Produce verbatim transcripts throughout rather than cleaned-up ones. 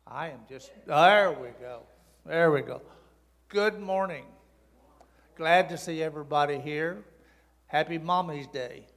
I am just, there we go. There we go. Good morning. Glad to see everybody here. Happy Mommy's Day.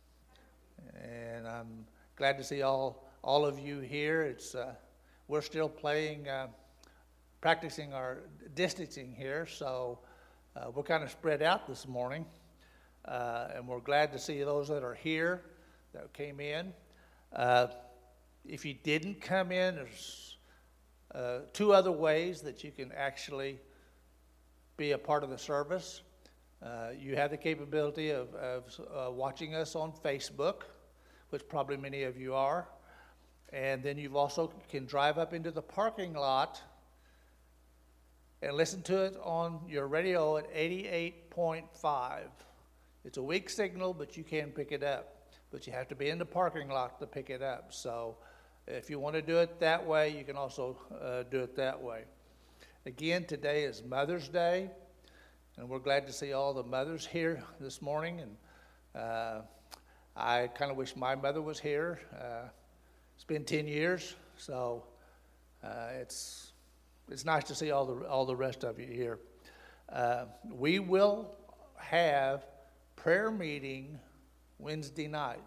And I'm glad to see all all of you here. It's uh, we're still playing, uh, practicing our distancing here, so uh, we're kind of spread out this morning. Uh, and we're glad to see those that are here that came in. Uh, if you didn't come in, there's uh, two other ways that you can actually be a part of the service. Uh, you have the capability of, of uh, watching us on Facebook, which probably many of you are. And then you also can drive up into the parking lot and listen to it on your radio at eighty-eight point five. It's a weak signal, but you can pick it up. But you have to be in the parking lot to pick it up. So if you want to do it that way, you can also uh, do it that way. Again, today is Mother's Day, and we're glad to see all the mothers here this morning. And uh, I kind of wish my mother was here. Uh, it's been ten years, so uh, it's it's nice to see all the all the rest of you here. Uh, we will have prayer meeting Wednesday night,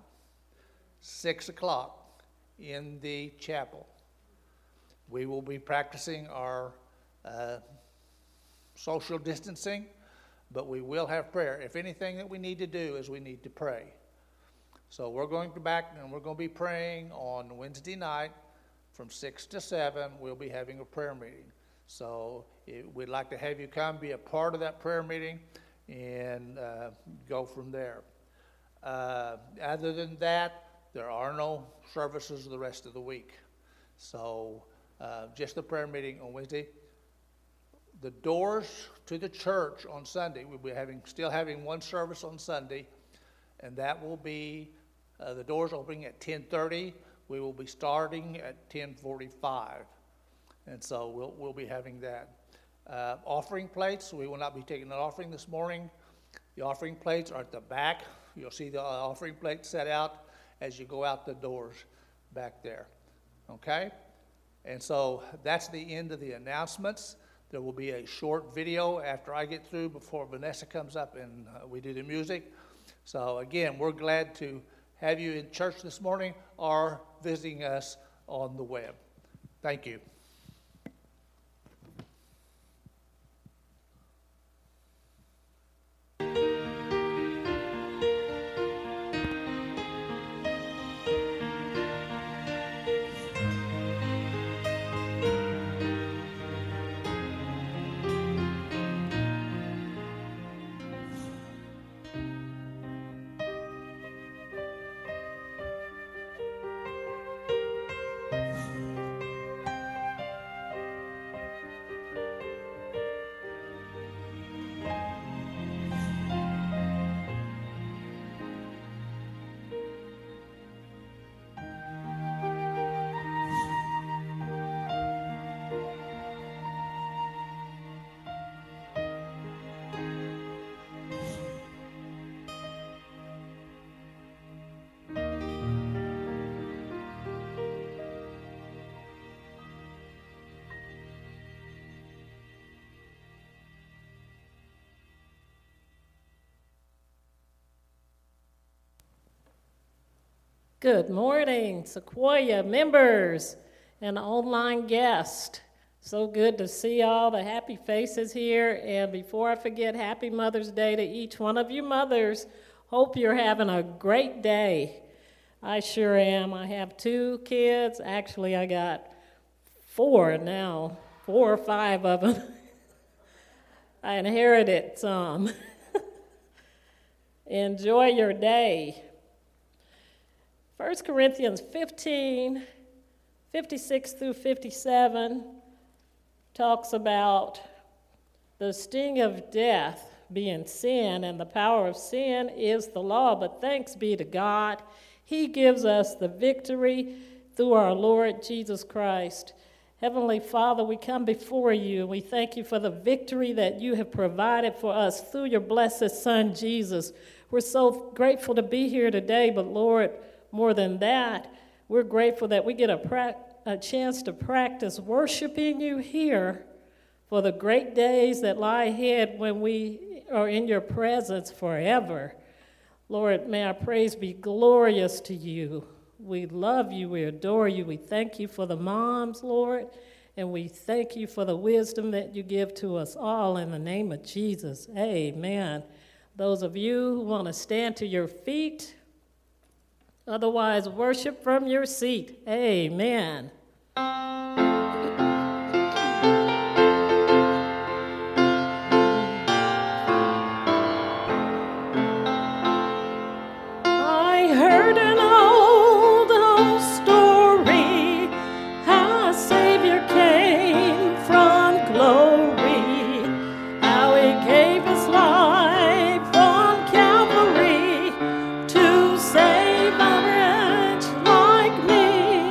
six o'clock in the chapel. We will be practicing our uh, social distancing, but we will have prayer. If anything that we need to do is we need to pray. So we're going to back and we're going to be praying on Wednesday night from six to seven. We'll be having a prayer meeting. So it, we'd like to have you come be a part of that prayer meeting and uh, go from there. Uh, other than that, there are no services the rest of the week. So uh, just the prayer meeting on Wednesday. The doors to the church on Sunday, we'll be having still having one service on Sunday, and that will be uh, the doors opening at ten thirty. We will be starting at ten forty-five, and so we'll we'll be having that. Uh, offering plates, we will not be taking an offering this morning. The offering plates are at the back. You'll see the offering plate set out as you go out the doors back there. Okay? And so that's the end of the announcements. There will be a short video after I get through before Vanessa comes up and uh, we do the music. So again, we're glad to have you in church this morning or visiting us on the web. Thank you. Good morning, Sequoia members and online guests. So good to see all the happy faces here. And before I forget, happy Mother's Day to each one of you mothers. Hope you're having a great day. I sure am. I have two kids. Actually, I got four now, four or five of them. I inherited some. Enjoy your day. First Corinthians fifteen, fifty-six through fifty-seven talks about the sting of death being sin, and the power of sin is the law. But thanks be to God, He gives us the victory through our Lord Jesus Christ. Heavenly Father, we come before you, and we thank you for the victory that you have provided for us through your blessed Son, Jesus. We're so grateful to be here today, but Lord, more than that, we're grateful that we get a, pra- a chance to practice worshiping you here for the great days that lie ahead when we are in your presence forever. Lord, may our praise be glorious to you. We love you, we adore you, we thank you for the moms, Lord, and we thank you for the wisdom that you give to us all in the name of Jesus. Amen. Those of you who want to stand to your feet, otherwise worship from your seat. Amen. I heard an old, old story, how a Savior came from glory, how he gave his life on Calvary to save a wretch like me.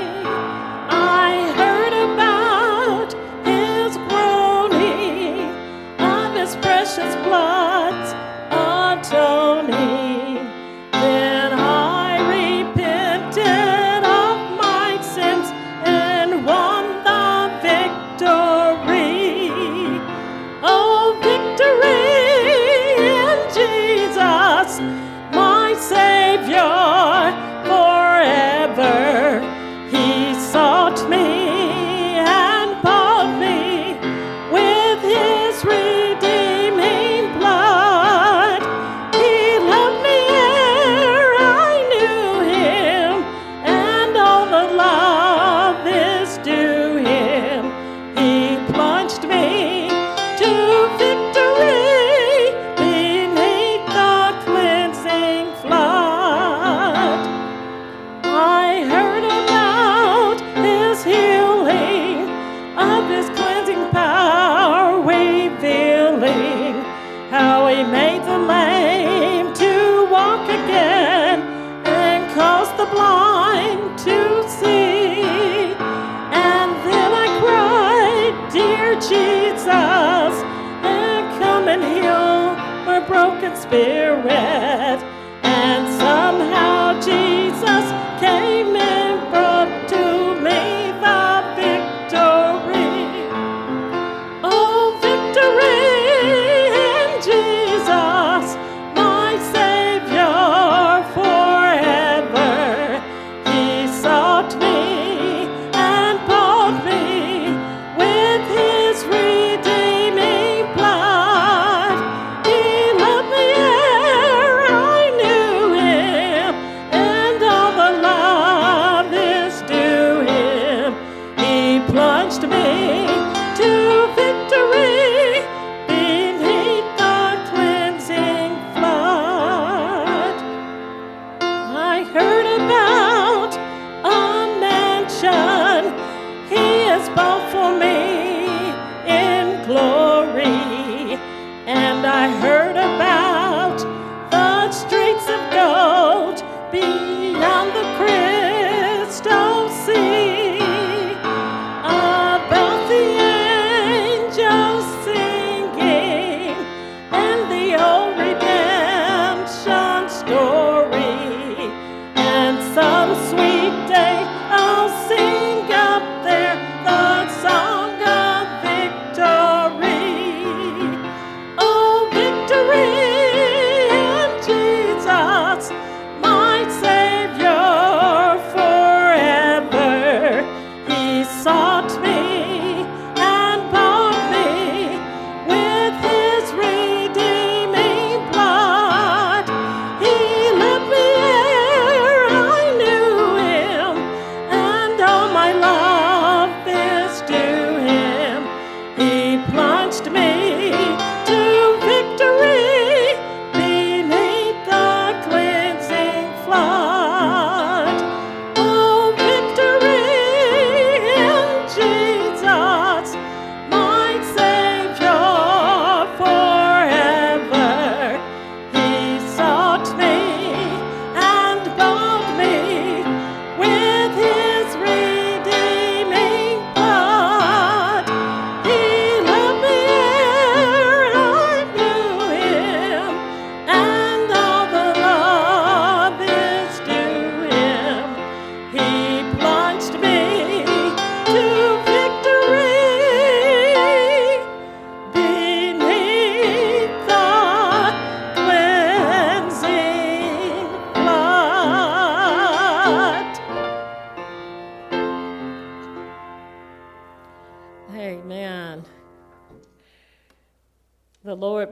I heard about his groaning, of his precious blood's atoning. Then I repented of my sins and won the victory. Oh, victory in Jesus, my Savior forever. He sought me and bought me with his redeeming blood. He loved me ere I knew him, and all the love is due him. He plunged me to victory beneath the cleansing flood. I heard about his healing, of his cleansing power revealing, how he made the lame to walk again and caused the blind to see. And then I cried, dear Jesus, and come and heal my broken spirit. And somehow Jesus came and brought to me the victory. Oh, victory in Jesus, my Savior forever. He sought me and bought me with his redeeming blood. He loved me ere I knew him, and all the love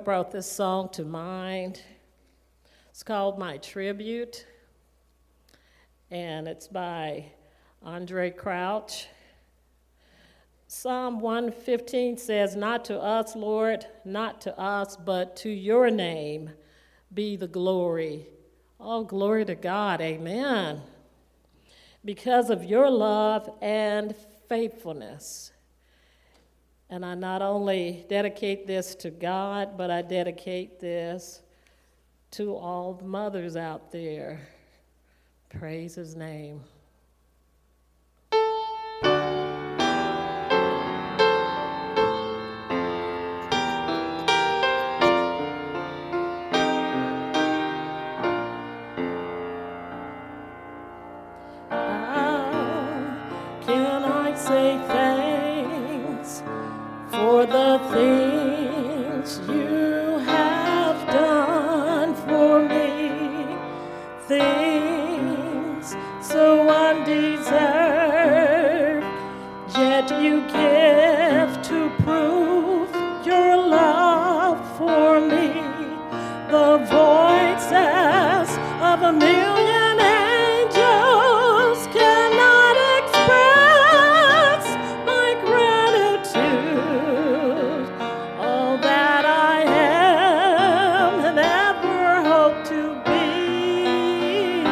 Lord brought this song to mind. It's called My Tribute, and it's by Andre Crouch. Psalm one fifteen says, "Not to us, Lord, not to us, but to your name be the glory." Oh, glory to God, amen. Because of your love and faithfulness. And I not only dedicate this to God, but I dedicate this to all the mothers out there. Praise his name. Say thanks for the things you have done for me, things so undeserved, yet you give to prove your love for me. The voices of a million angels cannot express my gratitude. All that I am and ever hope to be,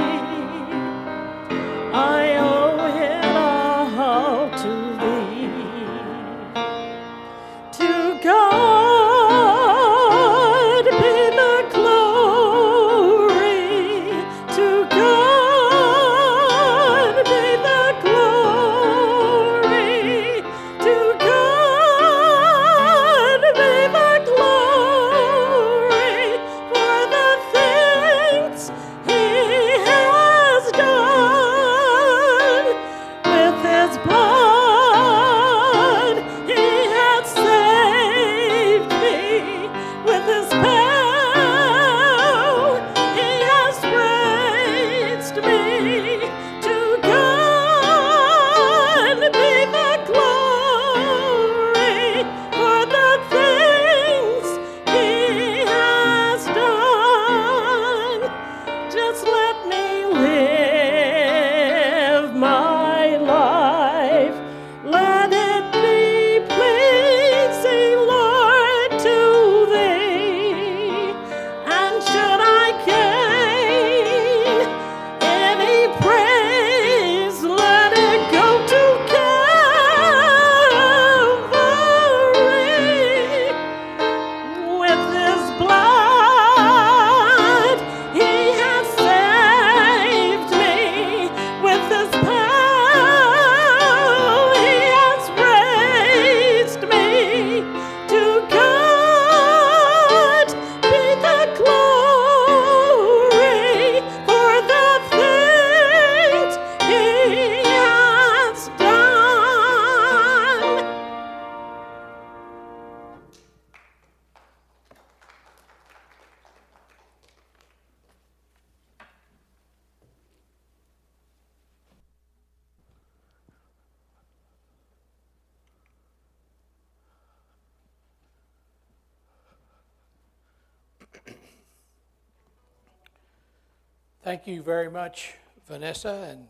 I owe it all to thee. To God be the glory. To God be the glory. To God be the glory for the things he has done. With his blood he has saved me. With his power he has raised me. To God be the glory for the things he has done. Just let me live my life. Let it be pleasing, Lord, to thee. And should I gain any praise, let it go to Calvary. With his blood he has saved me. With his power he has raised me. To God be the glory for the things he has done. Thank you very much, Vanessa, and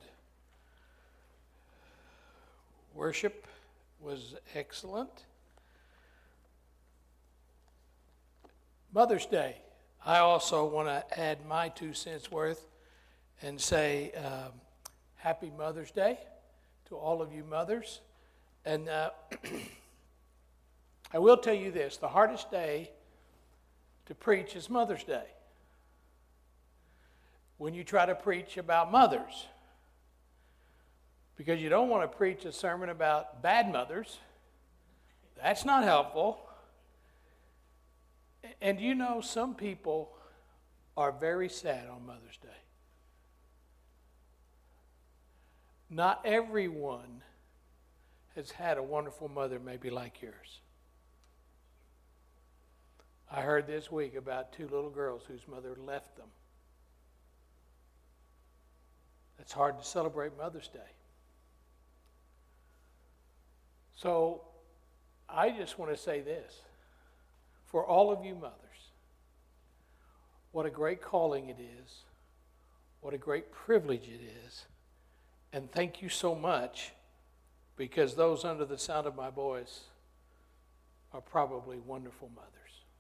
worship was excellent. Mother's Day. I also want to add my two cents worth and say um, Happy Mother's Day to all of you mothers. And uh, I will tell you this, the hardest day to preach is Mother's Day. When you try to preach about mothers, because you don't want to preach a sermon about bad mothers. That's not helpful. And you know, some people are very sad on Mother's Day. Not everyone has had a wonderful mother maybe like yours. I heard this week about two little girls whose mother left them. It's hard to celebrate Mother's Day. So I just want to say this. For all of you mothers, what a great calling it is, what a great privilege it is, and thank you so much, because those under the sound of my voice are probably wonderful mothers.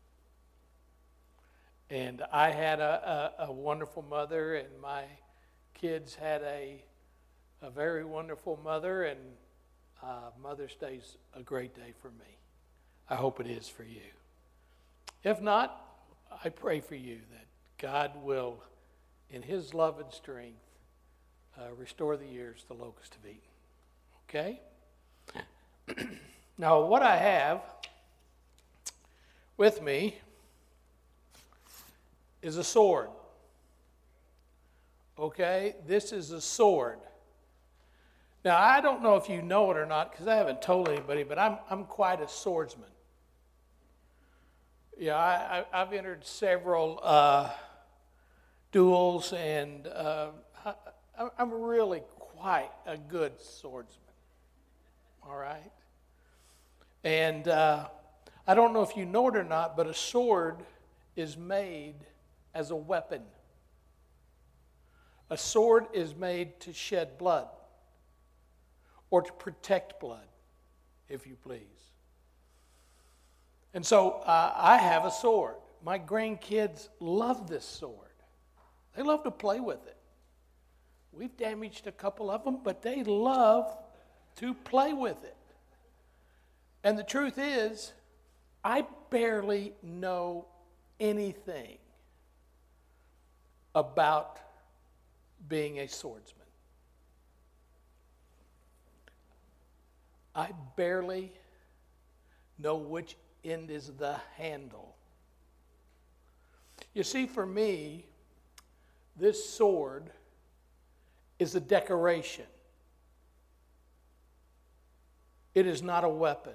And I had a, a, a wonderful mother, and my kids had a, a very wonderful mother, and uh, Mother's Day's a great day for me. I hope it is for you. If not, I pray for you that God will, in His love and strength, uh, restore the years the locusts have eaten. Okay? Now, what I have with me is a sword. Okay? This is a sword. Now, I don't know if you know it or not, because I haven't told anybody, but I'm, I'm quite a swordsman. Yeah, I, I, I've entered several uh, duels, and uh, I, I'm really quite a good swordsman. All right? And uh, I don't know if you know it or not, but a sword is made as a weapon. A sword is made to shed blood or to protect blood, if you please. And so uh, I have a sword. My grandkids love this sword. They love to play with it. We've damaged a couple of them, but they love to play with it. And the truth is, I barely know anything about being a swordsman. I barely know which end is the handle. You see, for me, this sword is a decoration. It is not a weapon.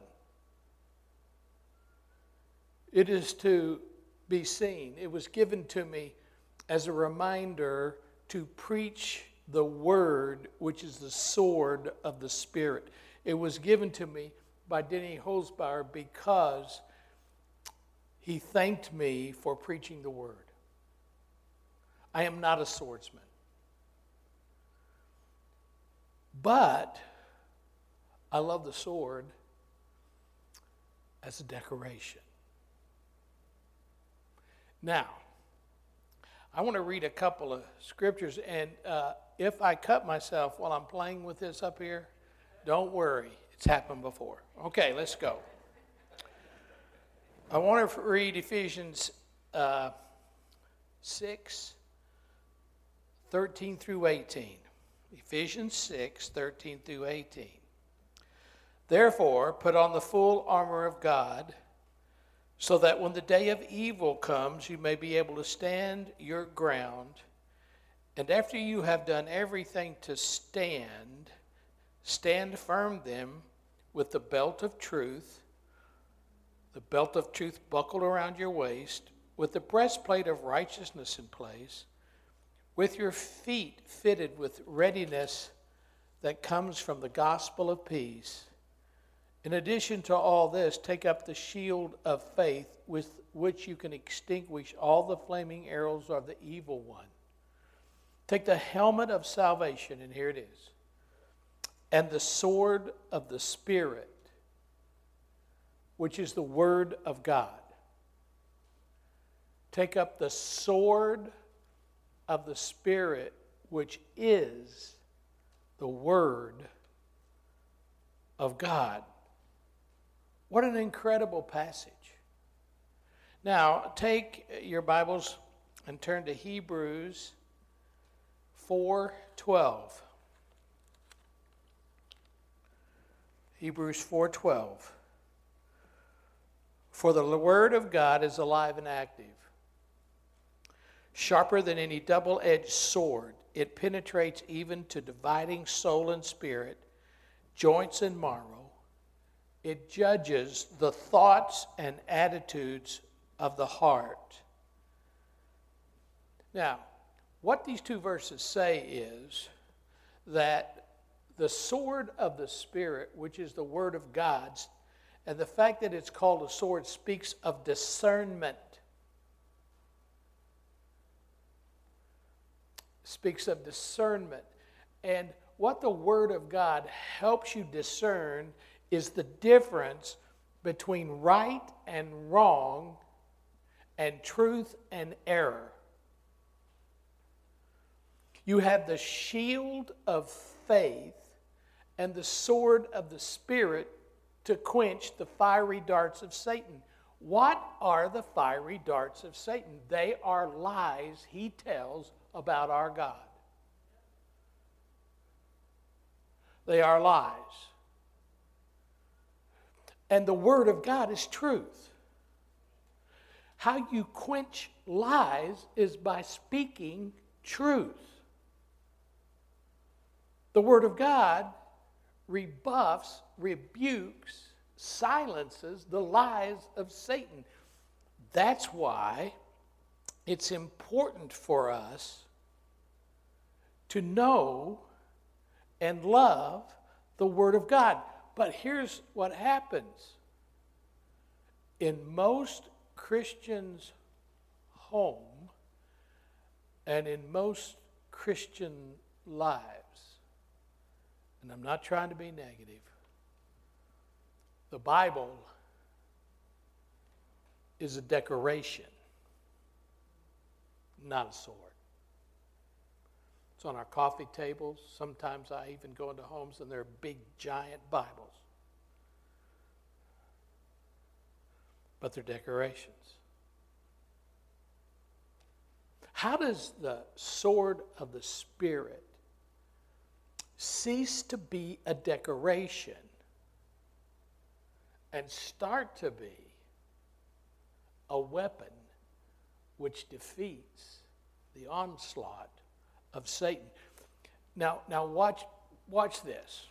It is to be seen. It was given to me as a reminder to preach the word, which is the sword of the Spirit. It was given to me by Denny Holzbauer because he thanked me for preaching the word. I am not a swordsman. But I love the sword as a decoration. Now, I want to read a couple of scriptures, and uh, if I cut myself while I'm playing with this up here, don't worry. It's happened before. Okay, let's go. I want to read Ephesians uh, six, thirteen through eighteen. Ephesians six, thirteen through eighteen. Therefore, put on the full armor of God, so that when the day of evil comes, you may be able to stand your ground. And after you have done everything to stand, stand firm then with the belt of truth, the belt of truth buckled around your waist, with the breastplate of righteousness in place, with your feet fitted with readiness that comes from the gospel of peace. In addition to all this, take up the shield of faith with which you can extinguish all the flaming arrows of the evil one. Take the helmet of salvation, and here it is, and the sword of the Spirit, which is the word of God. Take up the sword of the Spirit, which is the word of God. What an incredible passage. Now, take your Bibles and turn to Hebrews four twelve. Hebrews four twelve. For the word of God is alive and active, sharper than any double-edged sword. It penetrates even to dividing soul and spirit, joints and marrow. It judges the thoughts and attitudes of the heart. Now, what these two verses say is that the sword of the Spirit, which is the word of God, and the fact that it's called a sword speaks of discernment. speaks of discernment. And what the Word of God helps you discern is the difference between right and wrong and truth and error. You have the shield of faith and the sword of the Spirit to quench the fiery darts of Satan. What are the fiery darts of Satan? They are lies he tells about our God. They are lies. And the Word of God is truth. How you quench lies is by speaking truth. The Word of God rebuffs, rebukes, silences the lies of Satan. That's why it's important for us to know and love the Word of God. But here's what happens. In most Christians' home and in most Christian lives, and I'm not trying to be negative, the Bible is a decoration, not a sword. It's on our coffee tables. Sometimes I even go into homes and there are big, giant Bibles. But they're decorations. How does the sword of the Spirit cease to be a decoration and start to be a weapon which defeats the onslaught of Satan? Now, now watch, watch this.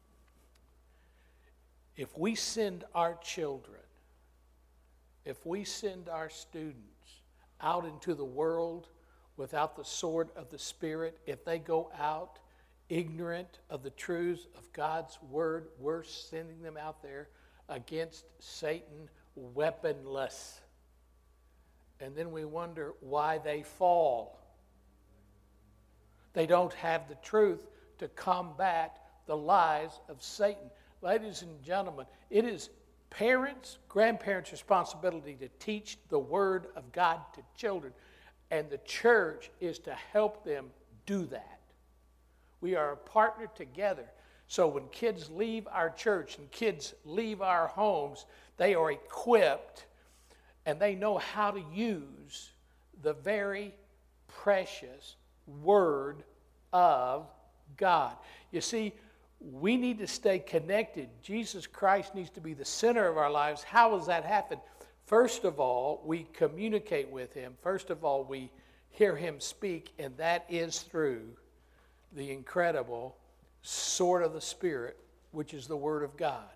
If we send our children, if we send our students out into the world without the sword of the Spirit, if they go out ignorant of the truths of God's word, we're sending them out there against Satan weaponless. And then we wonder why they fall. They don't have the truth to combat the lies of Satan. Ladies and gentlemen, it is parents, grandparents' responsibility to teach the Word of God to children, and the church is to help them do that. We are a partner together. So when kids leave our church and kids leave our homes, they are equipped and they know how to use the very precious Word of God. You see, we need to stay connected. Jesus Christ needs to be the center of our lives. How does that happen? First of all, we communicate with Him. First of all, we hear Him speak, and that is through the incredible sword of the Spirit, which is the Word of God.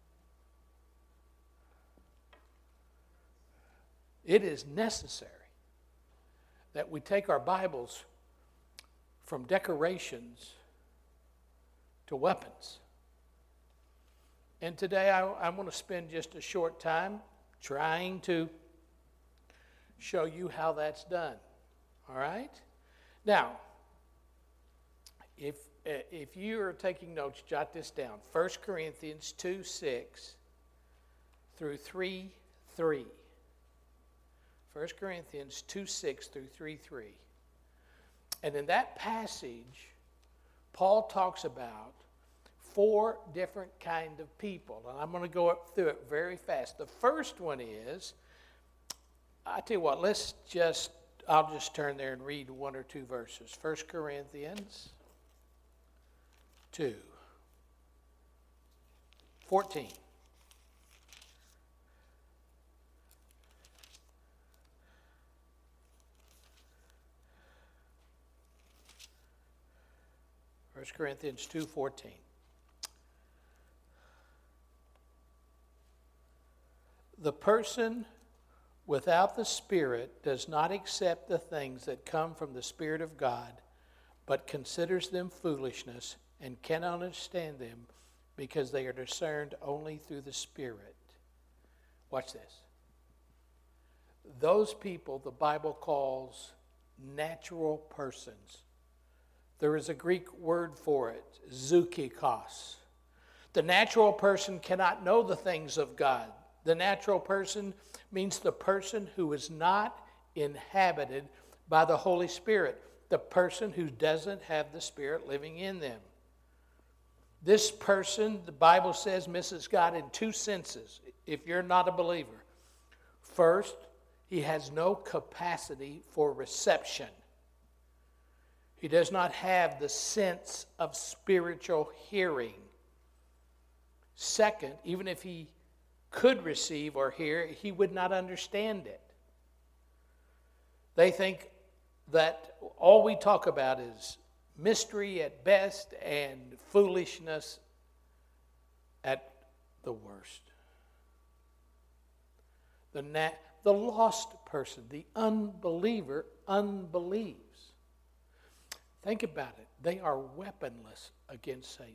It is necessary that we take our Bibles from decorations to weapons. And today I, I want to spend just a short time trying to show you how that's done. All right? Now, if, if you are taking notes, jot this down. First Corinthians two six through three three. First Corinthians two six through three three. And in that passage, Paul talks about four different kind of people. And I'm going to go up through it very fast. The first one is, I tell you what, let's just, I'll just turn there and read one or two verses. First Corinthians two fourteen. First Corinthians two fourteen. The person without the Spirit does not accept the things that come from the Spirit of God, but considers them foolishness and cannot understand them because they are discerned only through the Spirit. Watch this. Those people the Bible calls natural persons. There is a Greek word for it, zoukikos. The natural person cannot know the things of God. The natural person means the person who is not inhabited by the Holy Spirit, the person who doesn't have the Spirit living in them. This person, the Bible says, misses God in two senses, if you're not a believer. First, he has no capacity for reception. He does not have the sense of spiritual hearing. Second, even if he could receive or hear, he would not understand it. They think that all we talk about is mystery at best and foolishness at the worst. The, nat- the lost person, the unbeliever, unbelieves. Think about it. They are weaponless against Satan.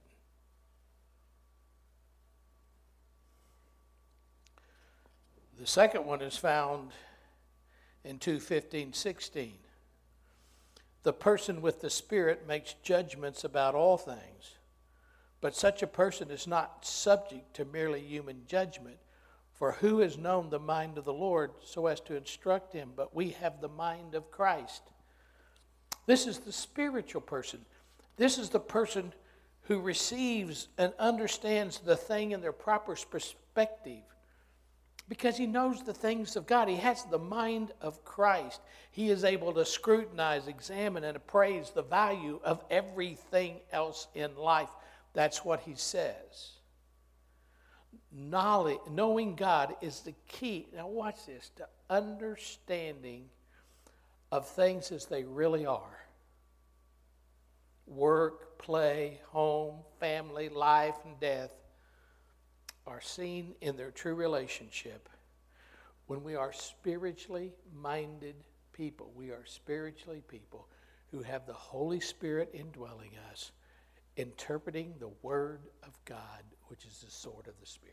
The second one is found in two fifteen, sixteen. The person with the Spirit makes judgments about all things, but such a person is not subject to merely human judgment. For who has known the mind of the Lord so as to instruct him? But we have the mind of Christ. This is the spiritual person. This is the person who receives and understands the thing in their proper perspective, because he knows the things of God. He has the mind of Christ. He is able to scrutinize, examine, and appraise the value of everything else in life. That's what he says. Knowledge, knowing God is the key. Now watch this, to understanding of things as they really are. Work, play, home, family, life, and death are seen in their true relationship when we are spiritually minded people. We are spiritually people who have the Holy Spirit indwelling us, interpreting the Word of God, which is the sword of the Spirit.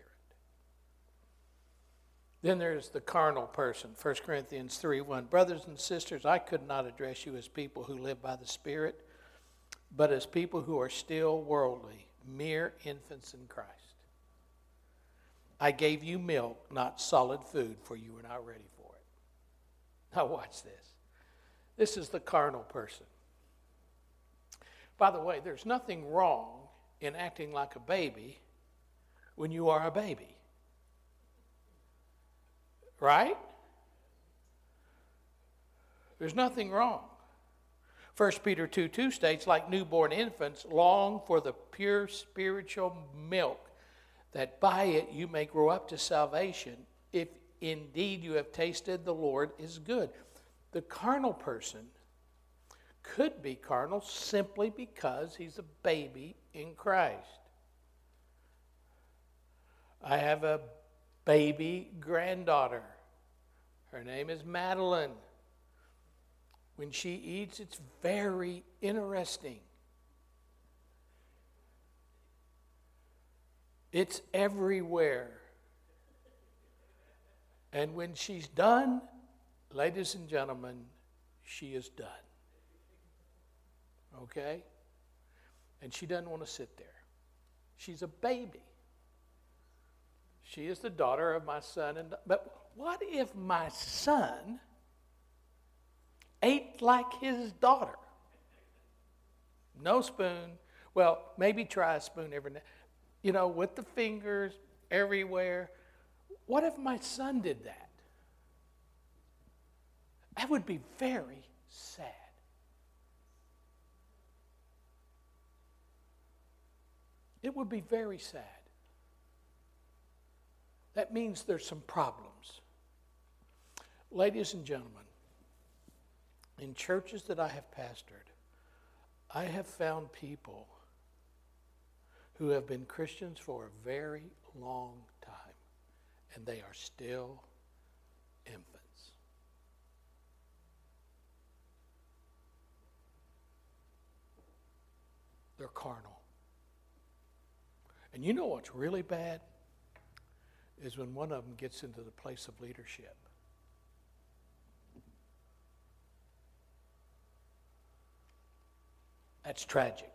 Then there's the carnal person, First Corinthians three one. Brothers and sisters, I could not address you as people who live by the Spirit, but as people who are still worldly, mere infants in Christ. I gave you milk, not solid food, for you were not ready for it. Now watch this. This is the carnal person. By the way, there's nothing wrong in acting like a baby when you are a baby. Right? There's nothing wrong. First Peter two two states, like newborn infants, long for the pure spiritual milk, that by it you may grow up to salvation, if indeed you have tasted the Lord is good. The carnal person could be carnal simply because he's a baby in Christ. I have a baby granddaughter. Her name is Madeline. When she eats, it's very interesting. It's everywhere. And when she's done, ladies and gentlemen, she is done. Okay? And she doesn't want to sit there. She's a baby. She is the daughter of my son. And but what if my son ate like his daughter? No spoon. Well, maybe try a spoon every now. You know, with the fingers everywhere. What if my son did that? That would be very sad. It would be very sad. That means there's some problems. Ladies and gentlemen, in churches that I have pastored, I have found people who have been Christians for a very long time, and they are still infants. They're carnal. And you know what's really bad? Is when one of them gets into the place of leadership. That's tragic.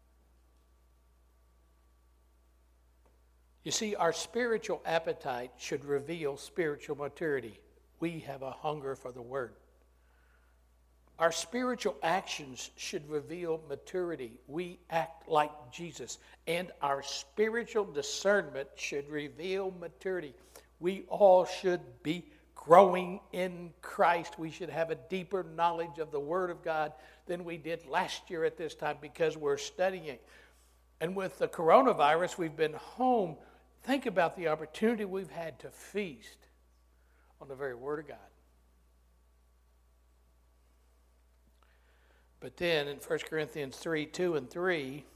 You see, our spiritual appetite should reveal spiritual maturity. We have a hunger for the Word. Our spiritual actions should reveal maturity. We act like Jesus. And our spiritual discernment should reveal maturity. We all should be growing in Christ. We should have a deeper knowledge of the Word of God than we did last year at this time because we're studying. And with the coronavirus, we've been home. Think about the opportunity we've had to feast on the very Word of God. But then in First Corinthians three, two and three,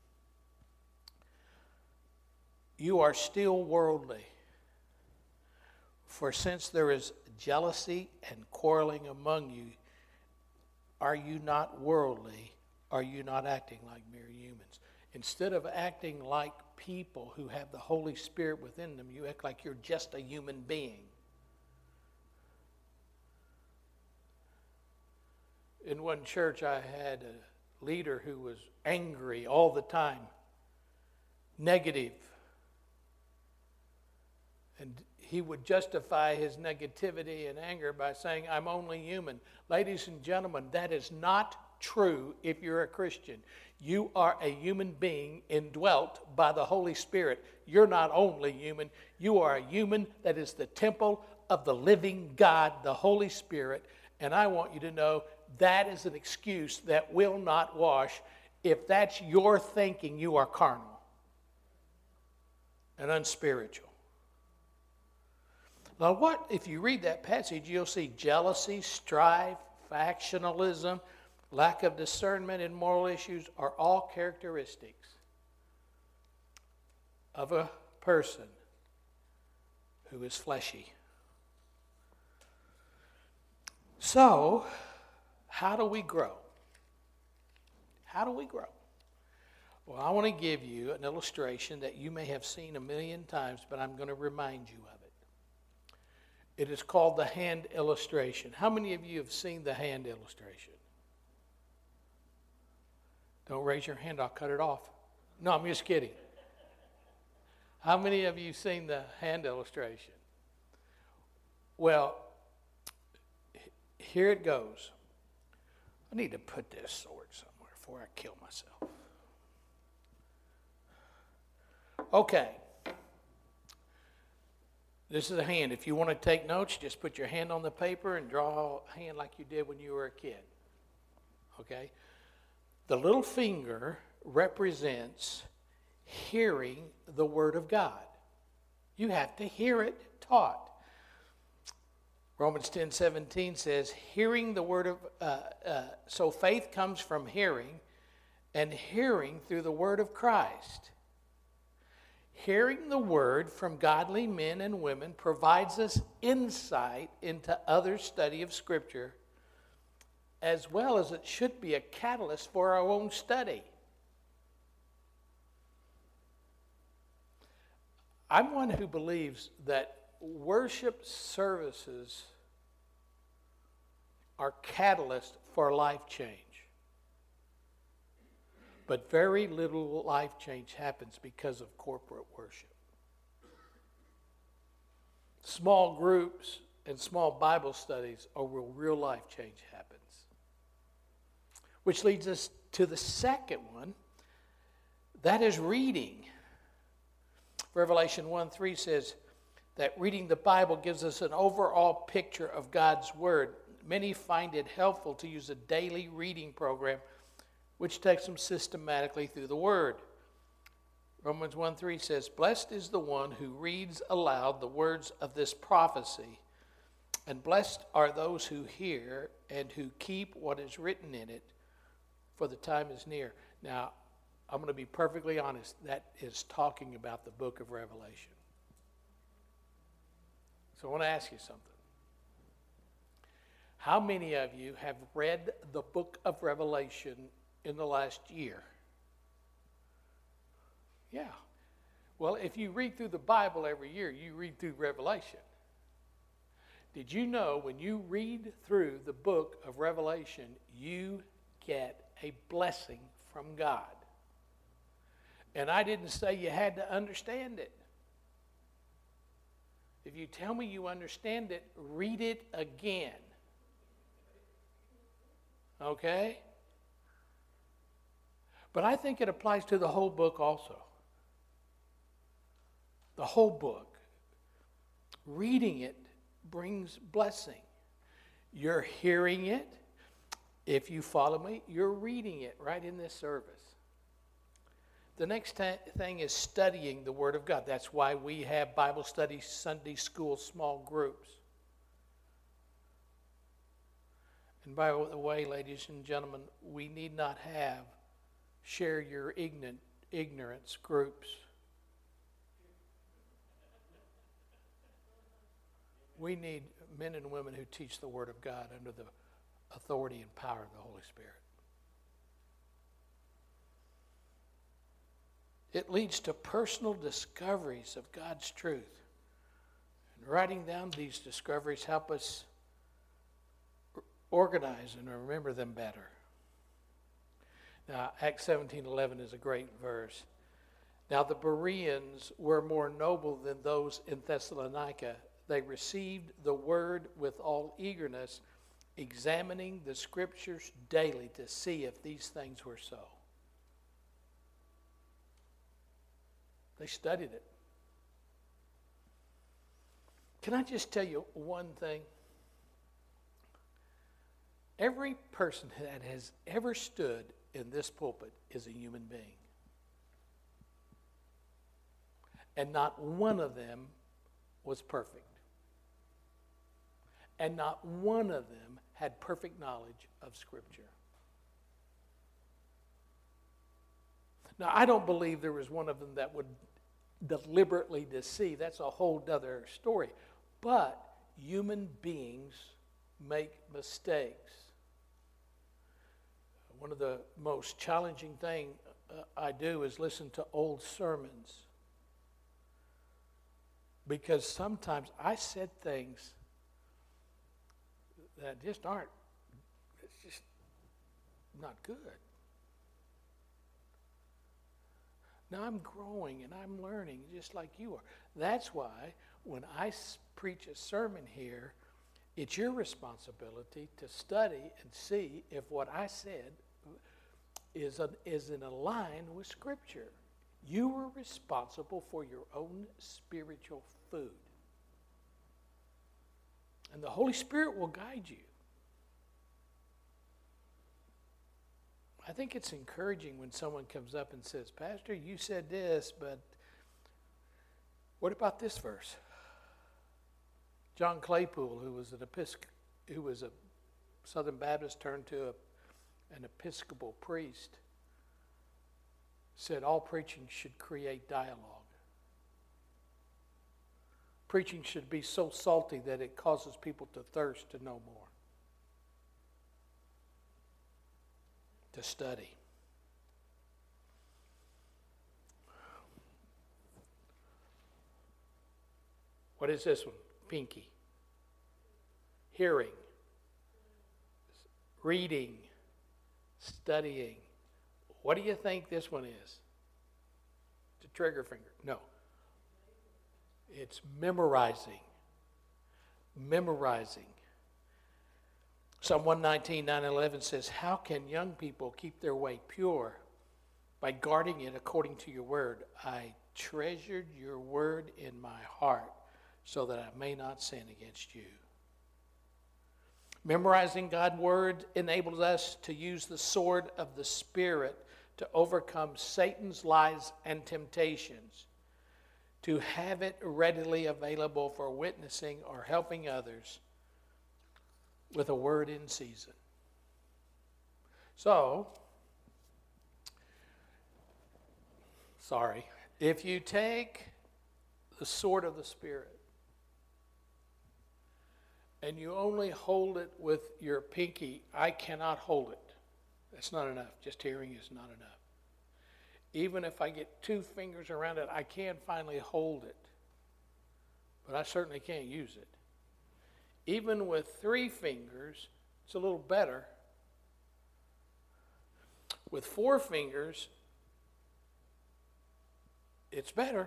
you are still worldly. For since there is jealousy and quarreling among you, are you not worldly? Are you not acting like mere humans? Instead of acting like people who have the Holy Spirit within them, you act like you're just a human being. In one church, I had a leader who was angry all the time, negative. And he would justify his negativity and anger by saying, I'm only human. Ladies and gentlemen, that is not true if you're a Christian. You are a human being indwelt by the Holy Spirit. You're not only human, you are a human that is the temple of the living God, the Holy Spirit. And I want you to know that is an excuse that will not wash. If that's your thinking, you are carnal and unspiritual. Now, what if you read that passage, you'll see jealousy, strife, factionalism, lack of discernment in moral issues are all characteristics of a person who is fleshy. So, how do we grow? How do we grow? Well, I want to give you an illustration that you may have seen a million times, but I'm going to remind you of it. It is called the hand illustration. How many of you have seen the hand illustration? Don't raise your hand, I'll cut it off. No, I'm just kidding. How many of you have seen the hand illustration? Well, here it goes. I need to put this sword somewhere before I kill myself. Okay. This is a hand. If you want to take notes, just put your hand on the paper and draw a hand like you did when you were a kid. Okay? The little finger represents hearing the Word of God. You have to hear it taught. Romans ten seventeen says, hearing the word of, uh, uh, so faith comes from hearing, and hearing through the word of Christ. Hearing the word from godly men and women provides us insight into other study of Scripture, as well as it should be a catalyst for our own study. I'm one who believes that worship services are catalysts for life change. But very little life change happens because of corporate worship. Small groups and small Bible studies are where real life change happens. Which leads us to the second one, that is reading. Revelation one three says that reading the Bible gives us an overall picture of God's Word. Many find it helpful to use a daily reading program which takes them systematically through the Word. Romans one three says, blessed is the one who reads aloud the words of this prophecy, and blessed are those who hear and who keep what is written in it, for the time is near. Now, I'm going to be perfectly honest. That is talking about the book of Revelation. So I want to ask you something. How many of you have read the book of Revelation in the last year? Yeah. Well, if you read through the Bible every year, you read through Revelation. Did you know when you read through the book of Revelation, you get a blessing from God. And I didn't say you had to understand it. If you tell me you understand it, read it again. Okay? But I think it applies to the whole book also. The whole book. Reading it brings blessing. You're hearing it. If you follow me, you're reading it right in this service. The next t- thing is studying the Word of God. That's why we have Bible study, Sunday school, small groups. And by the way, ladies and gentlemen, we need not have share your ignorant, ignorance groups. We need men and women who teach the Word of God under the authority and power of the Holy Spirit. It leads to personal discoveries of God's truth. And writing down these discoveries help us organize and remember them better. Now, Acts seventeen eleven is a great verse. Now, the Bereans were more noble than those in Thessalonica. They received the word with all eagerness, examining the scriptures daily to see if these things were so. They studied it. Can I just tell you one thing? Every person that has ever stood in this pulpit is a human being. And not one of them was perfect. And not one of them had perfect knowledge of Scripture. Now, I don't believe there was one of them that would deliberately deceive. That's a whole other story. But human beings make mistakes. One of the most challenging things uh, I do is listen to old sermons. Because sometimes I said things that just aren't, it's just not good. Now I'm growing and I'm learning just like you are. That's why when I preach a sermon here, it's your responsibility to study and see if what I said is, a, is in a line with Scripture. You are responsible for your own spiritual food. And the Holy Spirit will guide you. I think it's encouraging when someone comes up and says, Pastor, you said this, but what about this verse? John Claypool, who was an Episc- who was a Southern Baptist turned to a, an Episcopal priest, said all preaching should create dialogue. Preaching should be so salty that it causes people to thirst to know more, to study. What is this one? Pinky. Hearing. Reading. Studying. What do you think this one is? It's a trigger finger. No. It's memorizing. Memorizing. Psalm one nineteen, nine eleven says, how can young people keep their way pure? By guarding it according to your word. I treasured your word in my heart so that I may not sin against you. Memorizing God's word enables us to use the sword of the Spirit to overcome Satan's lies and temptations, to have it readily available for witnessing or helping others with a word in season. So, sorry, if you take the sword of the Spirit and you only hold it with your pinky, I cannot hold it. That's not enough. Just hearing is not enough. Even if I get two fingers around it, I can finally hold it. But I certainly can't use it. Even with three fingers, it's a little better. With four fingers, it's better.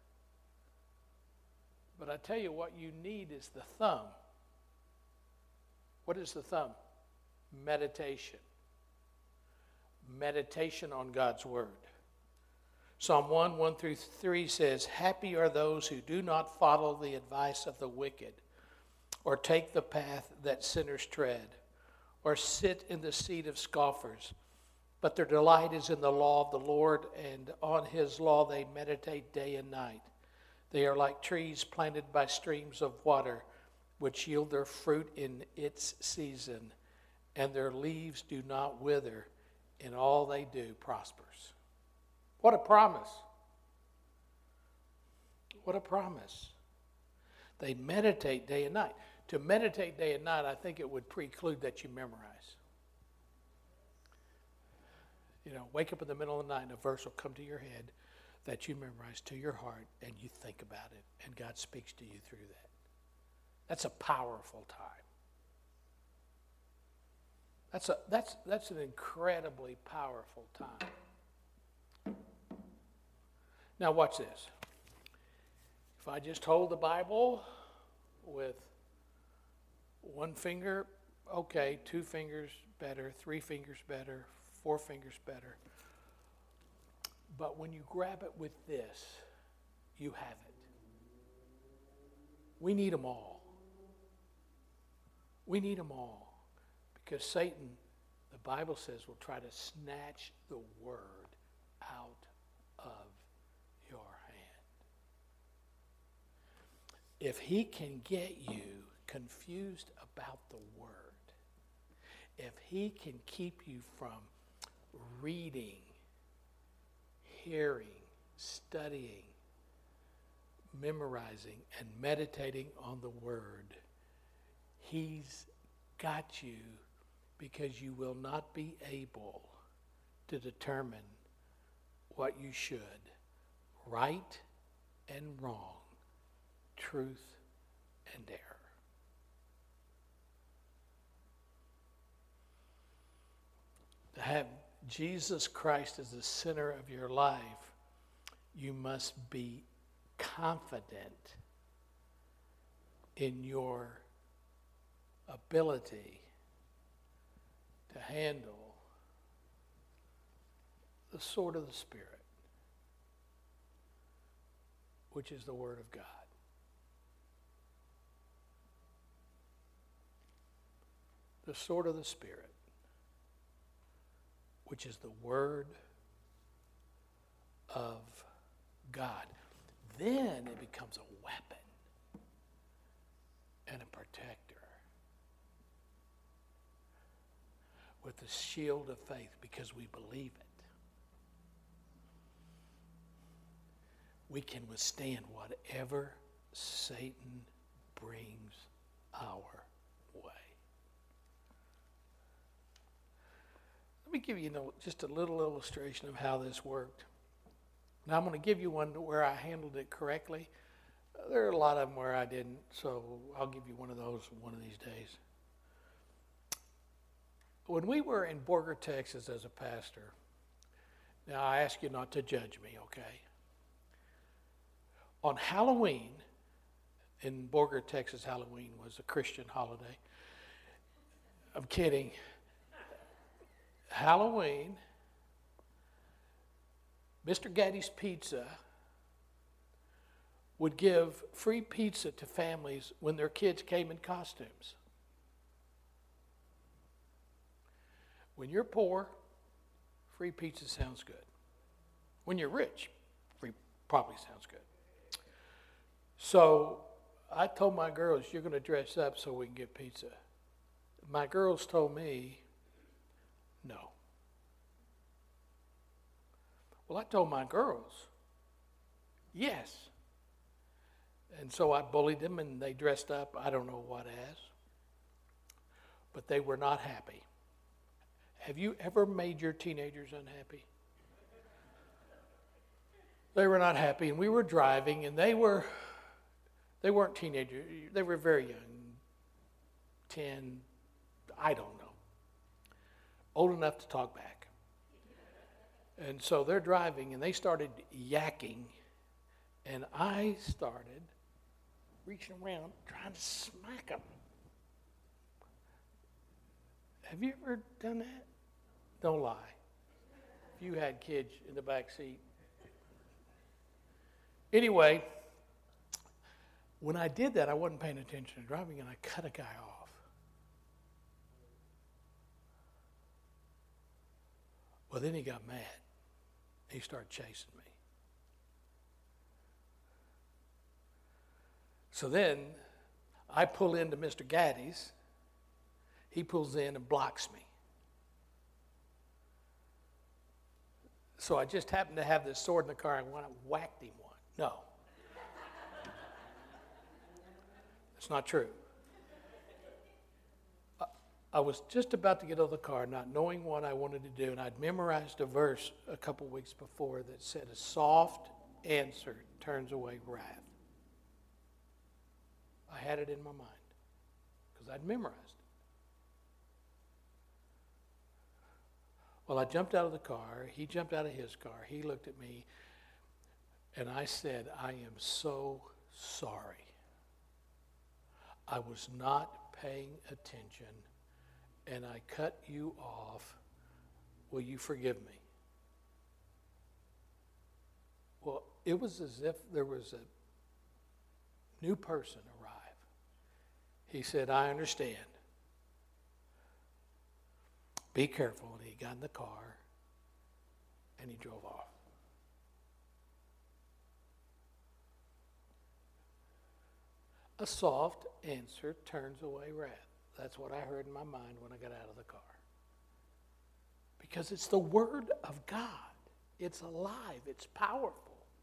But I tell you what you need is the thumb. What is the thumb? Meditation. Meditation on God's Word. Psalm one, one through three says, "Happy are those who do not follow the advice of the wicked, or take the path that sinners tread, or sit in the seat of scoffers. But their delight is in the law of the Lord, and on his law they meditate day and night. They are like trees planted by streams of water, which yield their fruit in its season, and their leaves do not wither, and all they do prospers." What a promise. What a promise. They meditate day and night. To meditate day and night, I think it would preclude that you memorize. You know, wake up in the middle of the night and a verse will come to your head that you memorize to your heart, and you think about it, and God speaks to you through that. That's a powerful time. That's a that's that's an incredibly powerful time. Now watch this. If I just hold the Bible with one finger, okay, two fingers better, three fingers better, four fingers better. But when you grab it with this, you have it. We need them all. We need them all. Because Satan, the Bible says, will try to snatch the word out of your hand. If he can get you confused about the word, if he can keep you from reading, hearing, studying, memorizing, and meditating on the word, he's got you, because you will not be able to determine what you should, right and wrong, truth and error. To have Jesus Christ as the center of your life, you must be confident in your ability to handle the sword of the Spirit, which is the Word of God. The sword of the Spirit, which is the Word of God. Then it becomes a weapon and a protector. With the shield of faith, because we believe it, we can withstand whatever Satan brings our way. Let me give you, you know, just a little illustration of how this worked. Now I'm going to give you one where I handled it correctly. There are a lot of them where I didn't, so I'll give you one of those one of these days. When we were in Borger, Texas as a pastor, now I ask you not to judge me, okay? On Halloween, in Borger, Texas, Halloween was a Christian holiday. I'm kidding. Halloween, Mister Gaddy's Pizza would give free pizza to families when their kids came in costumes. When you're poor, free pizza sounds good. When you're rich, free probably sounds good. So I told my girls, you're going to dress up so we can get pizza. My girls told me, no. Well, I told my girls, yes. And so I bullied them and they dressed up, I don't know what as. But they were not happy. Have you ever made your teenagers unhappy? They were not happy, and we were driving, and they were, they weren't teenagers. They were very young, ten, I don't know, old enough to talk back. And so they're driving, and they started yakking, and I started reaching around trying to smack them. Have you ever done that? Don't lie. If you had kids in the back seat. Anyway, when I did that, I wasn't paying attention to driving, and I cut a guy off. Well, then he got mad. He started chasing me. So then I pull into Mister Gaddy's. He pulls in and blocks me. So I just happened to have this sword in the car and went and whacked him one. No. It's not true. I, I was just about to get out of the car, not knowing what I wanted to do, and I'd memorized a verse a couple weeks before that said, "A soft answer turns away wrath." I had it in my mind because I'd memorized it. Well, I jumped out of the car. He jumped out of his car. He looked at me, and I said, "I am so sorry. I was not paying attention, and I cut you off. Will you forgive me?" Well, it was as if there was a new person arrive. He said, "I understand. Be careful." And he got in the car, and he drove off. A soft answer turns away wrath. That's what I heard in my mind when I got out of the car. Because it's the Word of God. It's alive. It's powerful.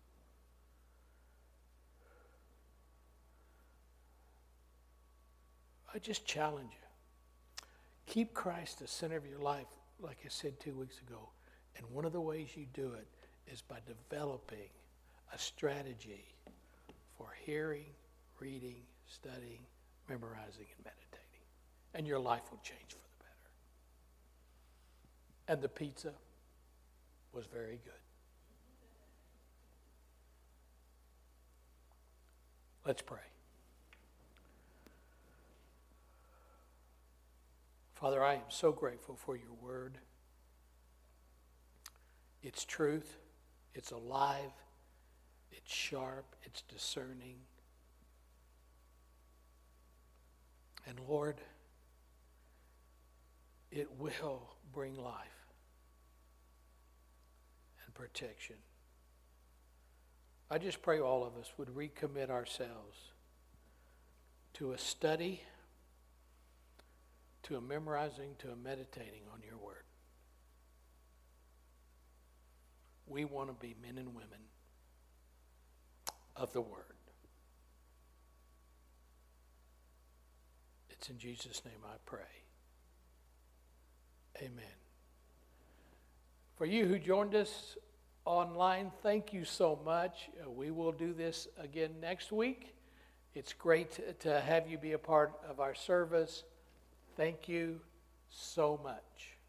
I just challenge you. Keep Christ the center of your life, like I said two weeks ago. And one of the ways you do it is by developing a strategy for hearing, reading, studying, memorizing, and meditating. And your life will change for the better. And the pizza was very good. Let's pray. Father, I am so grateful for your word. It's truth. It's alive. It's sharp. It's discerning. And Lord, it will bring life and protection. I just pray all of us would recommit ourselves to a study, to a memorizing, to a meditating on your word. We want to be men and women of the word. It's in Jesus' name I pray. Amen. For you who joined us online, thank you so much. Uh, we will do this again next week. It's great to, to have you be a part of our service. Thank you so much.